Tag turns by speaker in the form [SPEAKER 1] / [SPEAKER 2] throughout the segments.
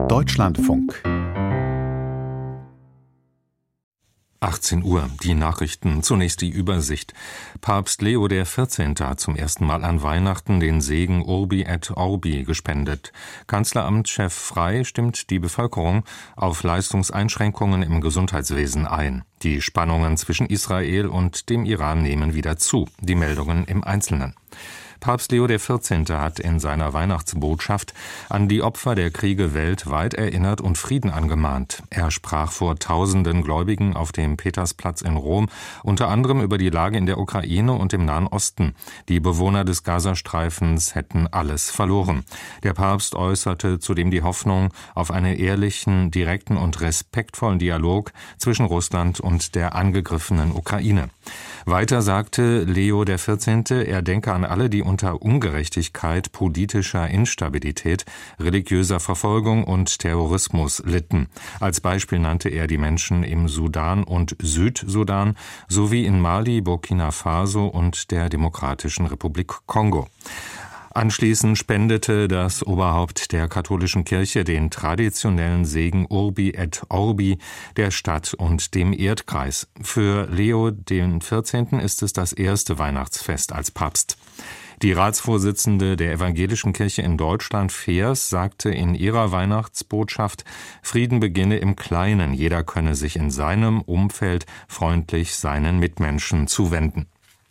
[SPEAKER 1] Deutschlandfunk
[SPEAKER 2] 18 Uhr, die Nachrichten, zunächst die Übersicht. Papst Leo XIV. Hat zum ersten Mal an Weihnachten den Segen Urbi et Orbi gespendet. Kanzleramtschef Frey stimmt die Bevölkerung auf Leistungseinschränkungen im Gesundheitswesen ein. Die Spannungen zwischen Israel und dem Iran nehmen wieder zu. Die Meldungen im Einzelnen. Papst Leo XIV. Hat in seiner Weihnachtsbotschaft an die Opfer der Kriege weltweit erinnert und Frieden angemahnt. Er sprach vor tausenden Gläubigen auf dem Petersplatz in Rom, unter anderem über die Lage in der Ukraine und im Nahen Osten. Die Bewohner des Gazastreifens hätten alles verloren. Der Papst äußerte zudem die Hoffnung auf einen ehrlichen, direkten und respektvollen Dialog zwischen Russland und der angegriffenen Ukraine. Weiter sagte Leo XIV., er denke an alle, die unter Ungerechtigkeit, politischer Instabilität, religiöser Verfolgung und Terrorismus litten. Als Beispiel nannte er die Menschen im Sudan und Südsudan sowie in Mali, Burkina Faso und der Demokratischen Republik Kongo. Anschließend spendete das Oberhaupt der katholischen Kirche den traditionellen Segen Urbi et Orbi der Stadt und dem Erdkreis. Für Leo XIV. Ist es das erste Weihnachtsfest als Papst. Die Ratsvorsitzende der Evangelischen Kirche in Deutschland, Feers, sagte in ihrer Weihnachtsbotschaft, Frieden beginne im Kleinen, jeder könne sich in seinem Umfeld freundlich seinen Mitmenschen zuwenden.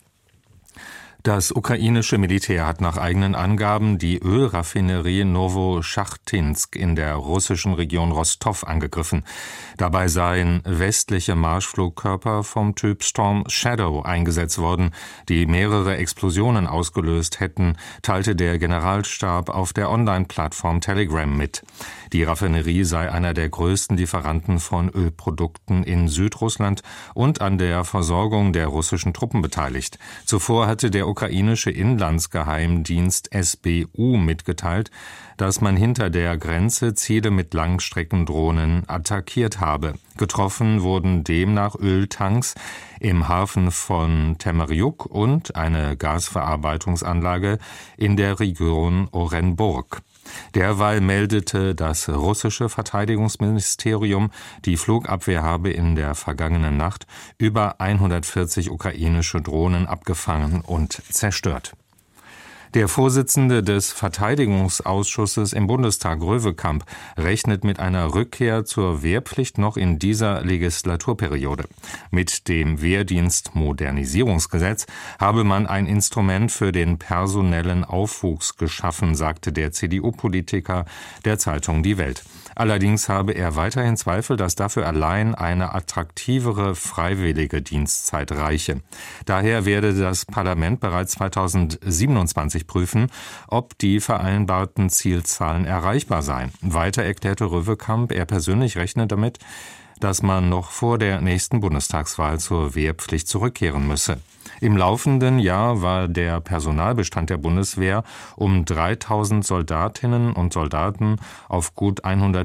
[SPEAKER 2] Das ukrainische Militär hat nach eigenen Angaben die Ölraffinerie Nowoschachtynsk in der russischen Region Rostow angegriffen. Dabei seien westliche Marschflugkörper vom Typ Storm Shadow eingesetzt worden, die mehrere Explosionen ausgelöst hätten, teilte der Generalstab auf der Online-Plattform Telegram mit. Die Raffinerie sei einer der größten Lieferanten von Ölprodukten in Südrussland und an der Versorgung der russischen Truppen beteiligt. Zuvor hatte der ukrainische Inlandsgeheimdienst SBU mitgeteilt, dass man hinter der Grenze Ziele mit Langstreckendrohnen attackiert habe. Getroffen wurden demnach Öltanks im Hafen von Temeriuk und eine Gasverarbeitungsanlage in der Region Orenburg. Derweil meldete das russische Verteidigungsministerium, die Flugabwehr habe in der vergangenen Nacht über 140 ukrainische Drohnen abgefangen und zerstört. Der Vorsitzende des Verteidigungsausschusses im Bundestag, Röwekamp, rechnet mit einer Rückkehr zur Wehrpflicht noch in dieser Legislaturperiode. Mit dem Wehrdienstmodernisierungsgesetz habe man ein Instrument für den personellen Aufwuchs geschaffen, sagte der CDU-Politiker der Zeitung Die Welt. Allerdings habe er weiterhin Zweifel, dass dafür allein eine attraktivere freiwillige Dienstzeit reiche. Daher werde das Parlament bereits 2027 prüfen, ob die vereinbarten Zielzahlen erreichbar seien. Weiter erklärte Röwekamp, er persönlich rechnet damit, dass man noch vor der nächsten Bundestagswahl zur Wehrpflicht zurückkehren müsse. Im laufenden Jahr war der Personalbestand der Bundeswehr um 3.000 Soldatinnen und Soldaten auf gut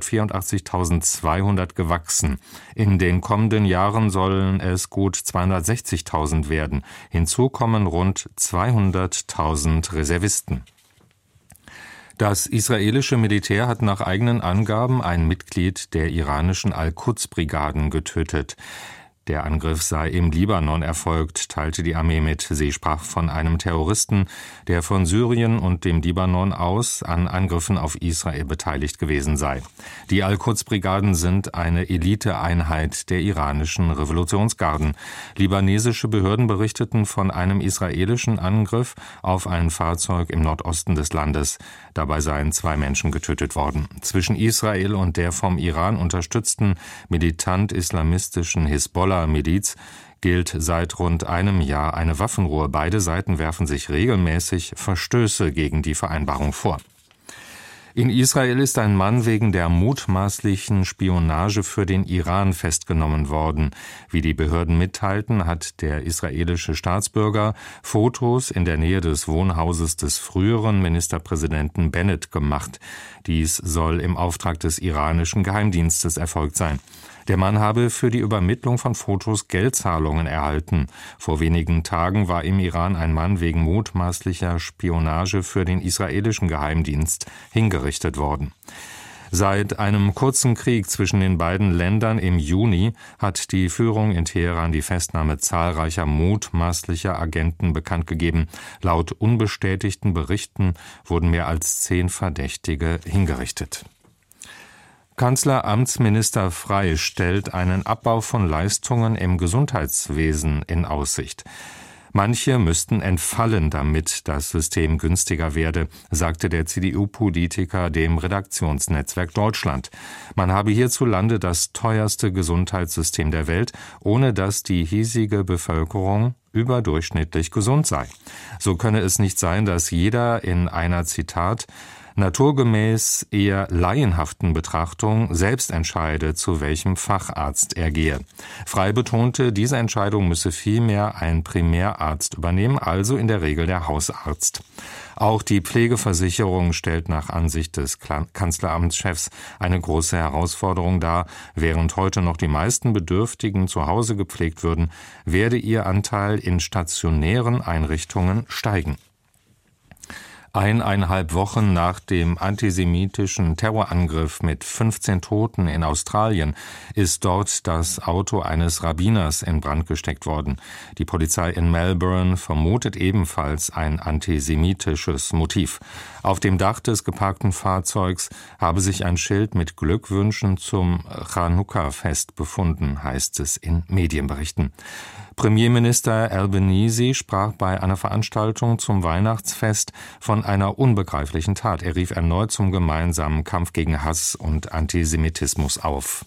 [SPEAKER 2] 184.200 gewachsen. In den kommenden Jahren sollen es gut 260.000 werden. Hinzu kommen rund 200.000 Reservisten. Das israelische Militär hat nach eigenen Angaben ein Mitglied der iranischen Al-Quds-Brigaden getötet. Der Angriff sei im Libanon erfolgt, teilte die Armee mit. Sie sprach von einem Terroristen, der von Syrien und dem Libanon aus an Angriffen auf Israel beteiligt gewesen sei. Die Al-Quds-Brigaden sind eine Eliteeinheit der iranischen Revolutionsgarden. Libanesische Behörden berichteten von einem israelischen Angriff auf ein Fahrzeug im Nordosten des Landes. Dabei seien 2 Menschen getötet worden. Zwischen Israel und der vom Iran unterstützten militant-islamistischen Hisbollah-Miliz gilt seit rund einem Jahr eine Waffenruhe. Beide Seiten werfen sich regelmäßig Verstöße gegen die Vereinbarung vor. In Israel ist ein Mann wegen der mutmaßlichen Spionage für den Iran festgenommen worden. Wie die Behörden mitteilten, hat der israelische Staatsbürger Fotos in der Nähe des Wohnhauses des früheren Ministerpräsidenten Bennett gemacht. Dies soll im Auftrag des iranischen Geheimdienstes erfolgt sein. Der Mann habe für die Übermittlung von Fotos Geldzahlungen erhalten. Vor wenigen Tagen war im Iran ein Mann wegen mutmaßlicher Spionage für den israelischen Geheimdienst hingerichtet worden. Seit einem kurzen Krieg zwischen den beiden Ländern im Juni hat die Führung in Teheran die Festnahme zahlreicher mutmaßlicher Agenten bekannt gegeben. Laut unbestätigten Berichten wurden mehr als 10 Verdächtige hingerichtet. Kanzleramtsminister Frey stellt einen Abbau von Leistungen im Gesundheitswesen in Aussicht. Manche müssten entfallen, damit das System günstiger werde, sagte der CDU-Politiker dem Redaktionsnetzwerk Deutschland. Man habe hierzulande das teuerste Gesundheitssystem der Welt, ohne dass die hiesige Bevölkerung überdurchschnittlich gesund sei. So könne es nicht sein, dass jeder in einer, Zitat, naturgemäß eher laienhaften Betrachtung selbst entscheide, zu welchem Facharzt er gehe. Frey betonte, diese Entscheidung müsse vielmehr ein Primärarzt übernehmen, also in der Regel der Hausarzt. Auch die Pflegeversicherung stellt nach Ansicht des Kanzleramtschefs eine große Herausforderung dar. Während heute noch die meisten Bedürftigen zu Hause gepflegt würden, werde ihr Anteil in stationären Einrichtungen steigen. 1,5 Wochen nach dem antisemitischen Terrorangriff mit 15 Toten in Australien ist dort das Auto eines Rabbiners in Brand gesteckt worden. Die Polizei in Melbourne vermutet ebenfalls ein antisemitisches Motiv. Auf dem Dach des geparkten Fahrzeugs habe sich ein Schild mit Glückwünschen zum Chanukka-Fest befunden, heißt es in Medienberichten. Premierminister Albanese sprach bei einer Veranstaltung zum Weihnachtsfest von einer unbegreiflichen Tat. Er rief erneut zum gemeinsamen Kampf gegen Hass und Antisemitismus auf.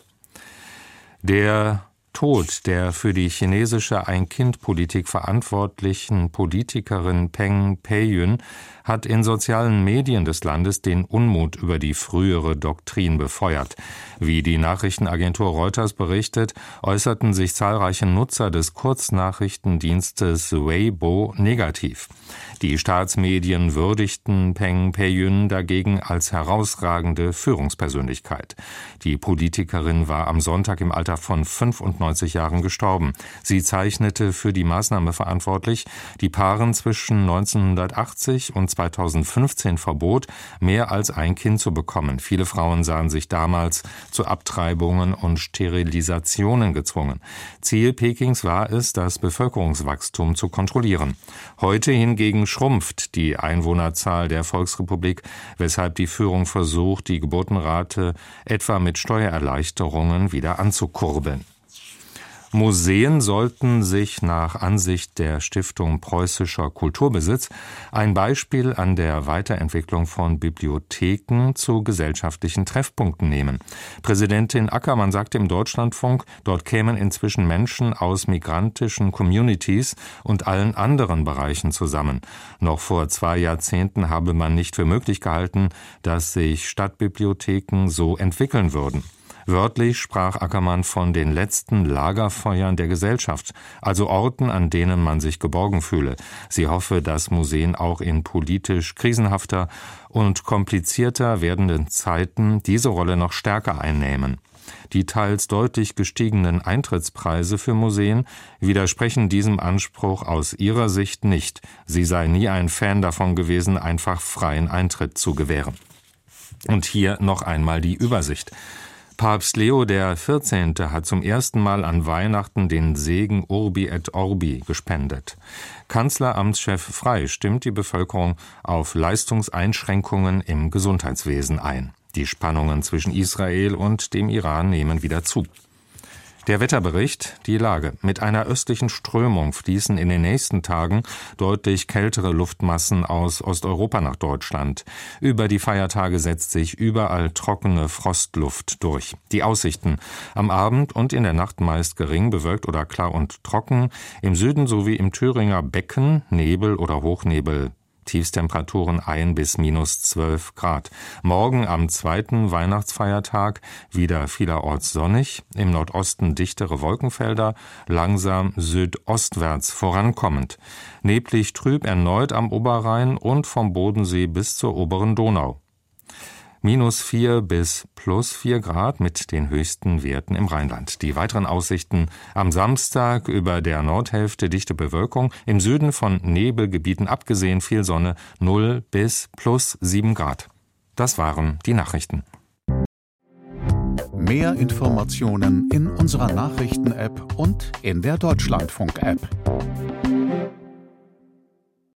[SPEAKER 2] Der Tod der für die chinesische Ein-Kind-Politik verantwortlichen Politikerin Peng Peiyun hat in sozialen Medien des Landes den Unmut über die frühere Doktrin befeuert. Wie die Nachrichtenagentur Reuters berichtet, äußerten sich zahlreiche Nutzer des Kurznachrichtendienstes Weibo negativ. Die Staatsmedien würdigten Peng Peiyun dagegen als herausragende Führungspersönlichkeit. Die Politikerin war am Sonntag im Alter von 95 Jahren gestorben. Sie zeichnete für die Maßnahme verantwortlich, die Paaren zwischen 1980 und 2015 verbot, mehr als ein Kind zu bekommen. Viele Frauen sahen sich damals zu Abtreibungen und Sterilisationen gezwungen. Ziel Pekings war es, das Bevölkerungswachstum zu kontrollieren. Heute hingegen schrumpft die Einwohnerzahl der Volksrepublik, weshalb die Führung versucht, die Geburtenrate etwa mit Steuererleichterungen wieder anzukurbeln. Museen sollten sich nach Ansicht der Stiftung Preußischer Kulturbesitz ein Beispiel an der Weiterentwicklung von Bibliotheken zu gesellschaftlichen Treffpunkten nehmen. Präsidentin Ackermann sagte im Deutschlandfunk, dort kämen inzwischen Menschen aus migrantischen Communities und allen anderen Bereichen zusammen. Noch vor 2 Jahrzehnten habe man nicht für möglich gehalten, dass sich Stadtbibliotheken so entwickeln würden. Wörtlich sprach Ackermann von den letzten Lagerfeuern der Gesellschaft, also Orten, an denen man sich geborgen fühle. Sie hoffe, dass Museen auch in politisch krisenhafter und komplizierter werdenden Zeiten diese Rolle noch stärker einnehmen. Die teils deutlich gestiegenen Eintrittspreise für Museen widersprechen diesem Anspruch aus ihrer Sicht nicht. Sie sei nie ein Fan davon gewesen, einfach freien Eintritt zu gewähren. Und hier noch einmal die Übersicht. Papst Leo der 14. hat zum ersten Mal an Weihnachten den Segen Urbi et Orbi gespendet. Kanzleramtschef Frey stimmt die Bevölkerung auf Leistungseinschränkungen im Gesundheitswesen ein. Die Spannungen zwischen Israel und dem Iran nehmen wieder zu. Der Wetterbericht, die Lage. Mit einer östlichen Strömung fließen in den nächsten Tagen deutlich kältere Luftmassen aus Osteuropa nach Deutschland. Über die Feiertage setzt sich überall trockene Frostluft durch. Die Aussichten: am Abend und in der Nacht meist gering bewölkt oder klar und trocken. Im Süden sowie im Thüringer Becken Nebel oder Hochnebel. Tiefstemperaturen 1 bis -12 Grad. Morgen am 2. Weihnachtsfeiertag wieder vielerorts sonnig, im Nordosten dichtere Wolkenfelder, langsam südostwärts vorankommend. Neblig trüb erneut am Oberrhein und vom Bodensee bis zur oberen Donau. -4 bis +4 Grad mit den höchsten Werten im Rheinland. Die weiteren Aussichten: am Samstag über der Nordhälfte dichte Bewölkung, im Süden von Nebelgebieten abgesehen viel Sonne, 0 bis +7 Grad. Das waren die Nachrichten.
[SPEAKER 1] Mehr Informationen in unserer Nachrichten-App und in der Deutschlandfunk-App.